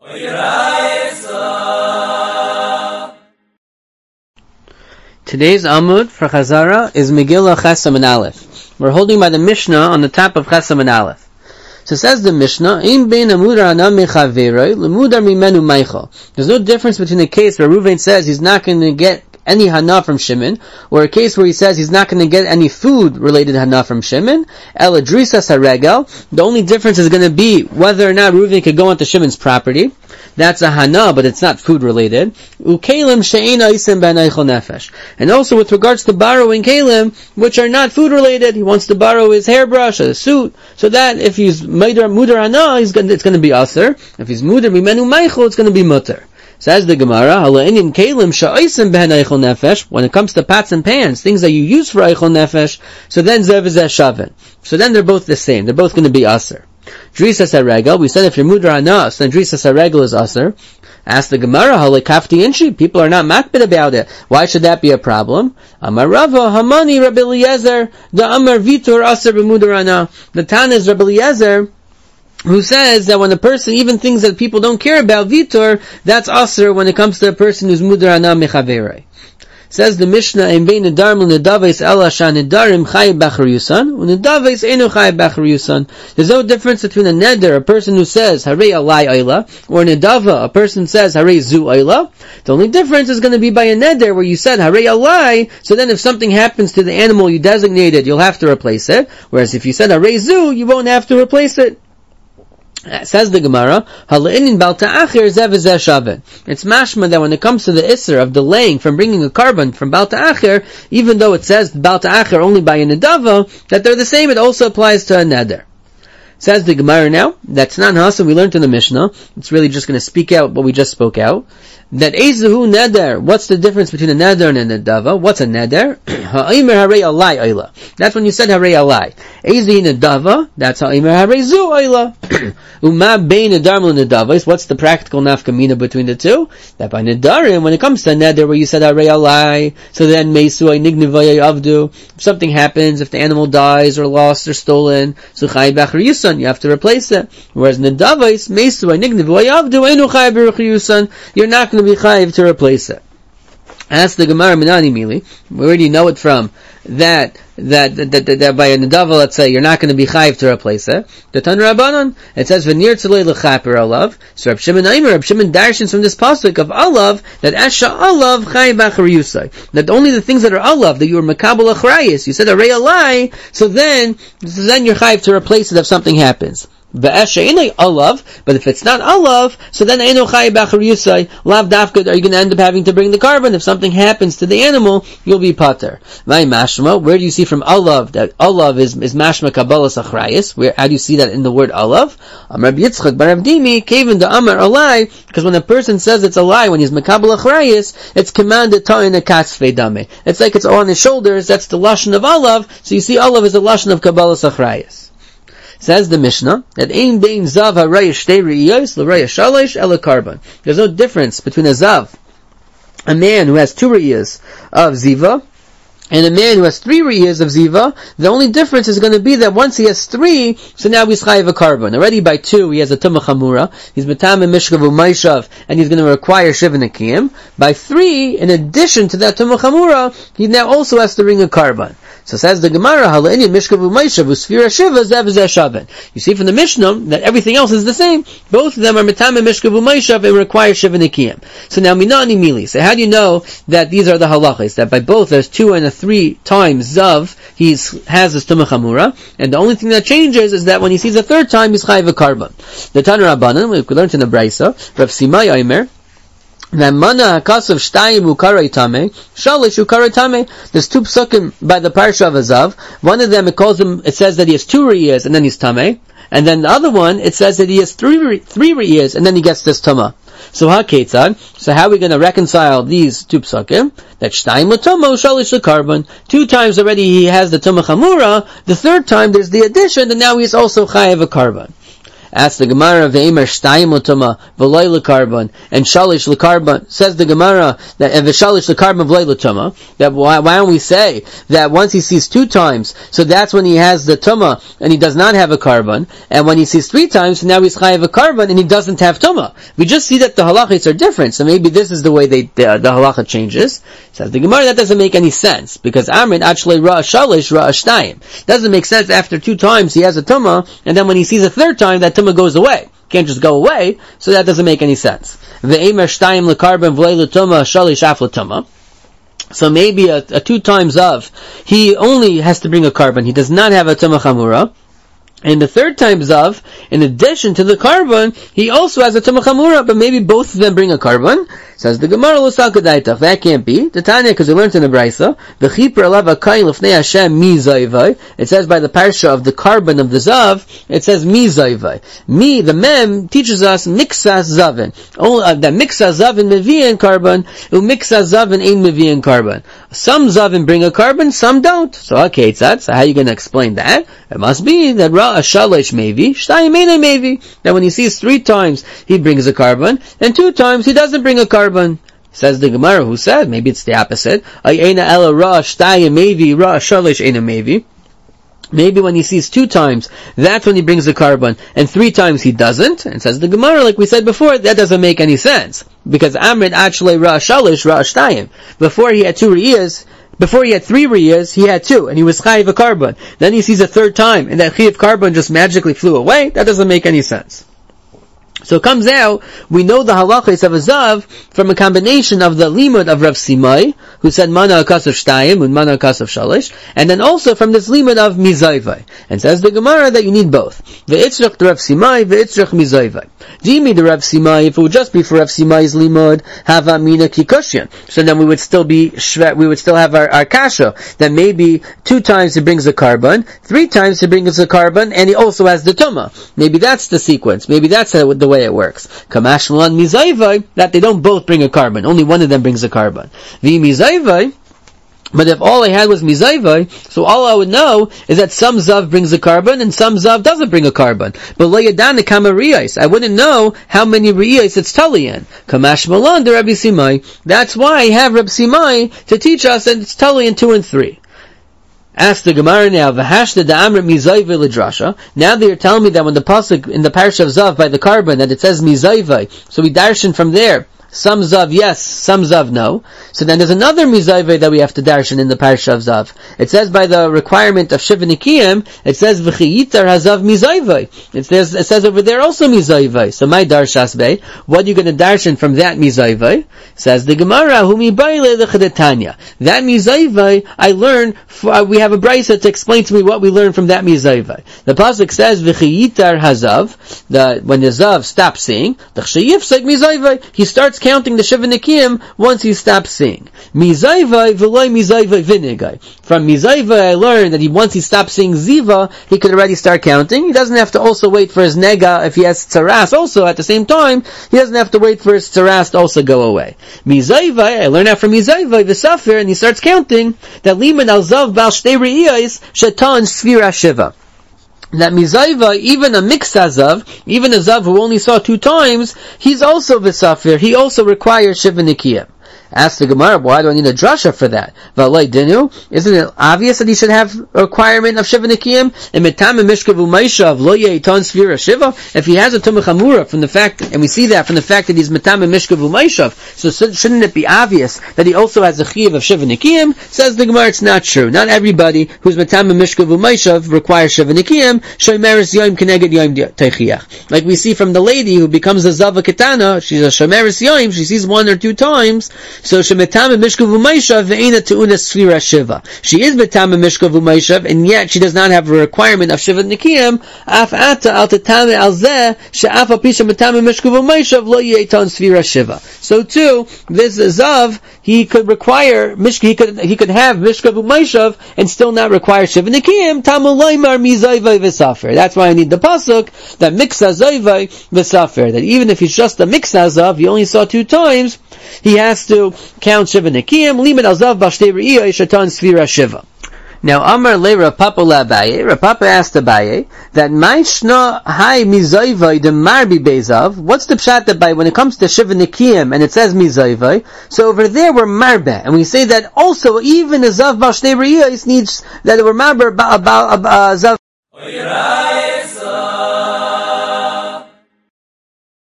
Today's Amud for Chazara is Megillah Chesam and Aleph. We're holding by the Mishnah on the top of Chesam and Aleph. So says the Mishnah, there's no difference between a case where Reuven says he's not going to get any hana from Shimon, or a case where he says he's not going to get any food-related hana from Shimon. Ela drisas haregel. The only difference is going to be whether or not Reuven could go onto Shimon's property. That's a hana, but it's not food-related. Ukelim she'ena isim b'anaychol nefesh. And also with regards to borrowing kelim, which are not food-related, he wants to borrow his hairbrush or a suit, so that if he's mudar hana, it's going to be aser. If he's mudar mimenu meichel, it's going to be mutter. Says the Gemara, when it comes to pots and pans, things that you use for eichel nefesh, so then zev is shaven. So then they're both the same. They're both going to be aser. Drisas haregel, we said if you're mudar anas, then drisas haregel is aser. Ask the Gemara, halekafti inshi, people are not makbid about it. Why should that be a problem? Amar Rava, Hamani Rabbi Eliezer, the Amar Vitur aser b'mudar ana. The Tana is Rabbi Eliezer, who says that when a person, even things that people don't care about, vitor, that's aser when it comes to a person who's mudar ana mechaverei. Says the Mishnah, in bein nedarim l'nedavais ela shan nedarim chayiv b'achar yusan, u'nedavais enu chayiv b'achar yusan. There's no difference between a neder, a person who says harei alai oila, or a nedava, a person says harei zu oila. The only difference is going to be by a neder where you said harei alai, so then if something happens to the animal you designated, you'll have to replace it. Whereas if you said harei zu, you won't have to replace it. Says the Gemara, it's mashma that when it comes to the isser of delaying from bringing a carbon from Baal Ta'acher, even though it says Baal Ta'acher only by a nedava, that they're the same, it also applies to a neder. Says the Gemara now, that's not hasa, we learned in the Mishnah, it's really just going to speak out what we just spoke out, that ezuhu neder, what's the difference between a neder and a nedava? What's a neder? Ha'imir harei alai oila. That's when you said harei alai. Ezuhi nedava, that's ha'imir harei zu oila. Uma bein nedarim l'nedavos, what's the practical nafkamina between the two? That by nedarim, when it comes to a neder where you said harei alai, so then meisu nignivoy avdu, if something happens, if the animal dies or lost or stolen, so chayiv b'achar yusan, you have to replace it. Whereas nedavos, meisu nignivoy avdu, enu chayiv b'achar yusan, you're not going to be chayiv to replace it. Ask the Gemara Minani Mili. We already know it from that by a nedava, let's say, you're not going to be chayiv to replace it. The Tan Rabbanon, it says v'nir tzolei l'chaper alav. So Reb Shimon darshins from this pasuk of alav that esha alav chayiv b'achar yusai. That only the things that are alav that you were makabel achrayis, you said arei alai, so then you're chayiv to replace it if something happens. But if it's not alav, so then eino chayiv b'achar yusai, lav dafka, are you going to end up having to bring the carbon? If something happens to the animal, you'll be pater. My mashma, where do you see from alav that alav is mashma kabbalas achrayis? How do you see that in the word alav? Amar Yitzchak bar Avdimi, kevin da amar alai, because when a person says it's a lie, when he's makabel achrayis, it's commanded ta'in a katzvei dame. It's like it's on his shoulders, that's the lashon of alav, so you see alav is the lashon of kabbalas achrayis. Says the Mishnah that ein bein zav harei shtei reiyos l'rei shalosh ela carbon. There's no difference between a zav, a man who has 2 reiyos of ziva, and a man who has 3 reiyos of ziva. The only difference is going to be that once he has 3, so now he's chayiv a carbon. Already by 2 he has a tumah chamura, he's metam mishkav u'maishav, and he's going to require shiva nekiyim. By 3, in addition to that tumah chamura, he now also has to bring a carbon. So says the Gemara, Halaini Mishkav u'Maishav u'Sfira Shiva Zev Zeh Shaven. You see from the Mishnah that everything else is the same. Both of them are Metame Mishkav u'Maishav and require Shiva Nikiyim. So now Minani Mili. So how do you know that these are the halachas? That by both there's 2 and 3 times Zav, he has this Tumah Chamura, and the only thing that changes is that when he sees a 3rd time, he's Chayiv a carbon. The Tana Rabbanan, we learned in the Braisa, Rav Simai Aimer, there's 2 psukim by the parsha of Azav. One of them it says that he has 2 re'iyos and then he's tameh, and then the other one it says that he has 3 re'iyos and then he gets this tumah. So how are we going to reconcile these 2 psukim? That shtayim l'tomo shalish l'karbon. 2 times already he has the tumah chamura. The 3rd time there's the addition, and now he's also chayav a carbon. Ask the Gemara, Ve'emer shtayim l'tuma, v'loy l'karban, and shalish l'karban. Says the Gemara, that v'shalish l'karban v'loy l'tuma, that why don't we say that once he sees 2 times, so that's when he has the tuma, and he does not have a karban, and when he sees 3 times, so now he's chayav a karban, and he doesn't have tuma. We just see that the halachas are different, so maybe this is the way the halacha changes. Says the Gemara, that doesn't make any sense, because Amrin actually ra'a shalish ra'a shtayim. Doesn't make sense after 2 times he has a tuma, and then when he sees a 3rd time, that tuma goes away. Can't just go away, so that doesn't make any sense. Ve'emer shtayim l'karban v'lei l'tuma shalish af l'tuma. So maybe a 2 times of, he only has to bring a karban, he does not have a tuma chamura. And the 3rd times of, in addition to the karban, he also has a tuma chamura, but maybe both of them bring a karban. Says the Gemara, that can't be. The Tanya, because we learned in the Brisa, it says by the parsha of the karban of the zav, it says mi zayvai. Mi, the mem, teaches us miksas zavin. That miksas zavin mevi'in karban, miksas zavin ein mevi'in karban. Some zavin bring a karban, some don't. So okay, so how are you going to explain that? It must be that ra'a shalish mevi, shtayim einay mevi. That when he sees 3 times, he brings a karban, and 2 times he doesn't bring a karban. Says the Gemara, who said, maybe it's the opposite. Maybe when he sees 2 times, that's when he brings the karban, and 3 times he doesn't. And says the Gemara, like we said before, that doesn't make any sense. Because Amrit actually ra shalish ra shtayim. Before he had 2 riyas, before he had 3 riyas, he had 2, and he was chayiv a karban. Then he sees a 3rd time, and that chayiv karban just magically flew away. That doesn't make any sense. So it comes out, we know the halachas of a zav from a combination of the limud of Rav Simai, who said mana akasav shtayim and mana akasav shalish, and then also from this limud of mizayvai. And says the Gemara that you need both. Ve'itzrach Rav Simai, ve'itzrach mizayvai. Jimmy the Rav Simai, if it would just be for Rav Simai's limud, hava mina kikushyan. So then we would still have our kasha, that maybe 2 times he brings a karban, 3 times he brings a karban, and he also has the tuma. Maybe that's the sequence. Maybe that's the way it works. Kamash Mulan mizayvai, that they don't both bring a karban. Only one of them brings a karban. The mizayvai, but if all I had was mizayvai, so all I would know is that some zav brings a karban and some zav doesn't bring a karban. But lo yadana kama riyais, I wouldn't know how many riyais it's tali in. Kamash Mulan de Rabbi Simai. That's why I have Rabbi Simai to teach us that it's tali in 2 and 3. Ask the Gemara now, v'hashda da'amrit mizayvai l'drasha. Now they are telling me that when the pasuk in the parsha of Zav by the karban, that it says mizayvai, so we darshan from there. Some Zav yes, some Zav no. So then there's another mizayvai that we have to darshan in the parsha of Zav. It says by the requirement of Shiva Nikiyim, it says v'chiyitar hazav mizayvai. It says over there also mizayvai. So my darshas bei, what are you going to darshan from that mizayvai? Says the Gemara, humi baile l'chadetanya. That mizayvai, I learn, we have a brisa to explain to me what we learn from that mizayvai. The pasuk says v'chiyitar hazav, that when the Zav stops singing, the chshayifsek mizayvai, he starts counting the Shiva Nikiyim once he stops singing. Mizayvai v'loy mizayvai v'nigai. From mizayvai I learned that once he stops singing ziva, he could already start counting. He doesn't have to also wait for his nega, if he has tzaras also at the same time, he doesn't have to wait for his tzaras to also go away. Mizayvai, I learned that from mizayvai v'safir, and he starts counting that liman al zav bal shtei re'iyos shatan sfira shiva. That mizayva, even a miksazav, even a zav who only saw 2 times, he's also v'safir, he also requires shiva nikiyah. Ask the Gemara, why do I need a drasha for that? V'alei dinu, isn't it obvious that he should have a requirement of Shiva Nikiyim? If he has a Tumah Chamura from the fact, and we see that from the fact that he's Metam and Mishkav U'Maishav, so shouldn't it be obvious that he also has a Chiyav of Shiva Nikiyim? Says the Gemara, it's not true. Not everybody who's Metam and Mishkav U'Maishav requires Shiva Nikiyim. Shomeres Yoim Keneged Yoim Teichiach. Like we see from the lady who becomes a Zava Ketana, she's a Shomeres Yoim, she sees 1 or 2 times, so she metam mishkav u'maishav ve'ena te'una sfira shiva. She is metam mishkav u'maishav, and yet she does not have a requirement of shiva nikiyim. Af ata al tetame al zeh she'af al pisha metam mishkav u'maishav lo ye'eton sfira shiva. So too, this zav, he could require he could have mishkav u'maishav and still not require shiva nikiyim. Tamu loymar mizayvai v'safer. That's why I need the pasuk that miksa zayvai v'safer. That even if he's just a miksa zav, he only saw 2 times, he has to count Shiva Nikiyim, Liman Alzav Bashtei Re'iyah Shatan Sfira Shiva. Now, Amar le Rav Papa Abaye, Rav Papa asked Abaye, that Maishna Hai Mizoivai de Marbi Bezav, what's the pshat that by, when it comes to Shiva Nikiyim, and it says Mizoivai, so over there we're Marbe, and we say that also, even a Zav Bal Shnei Riyos needs, that we're Marbe about Zav.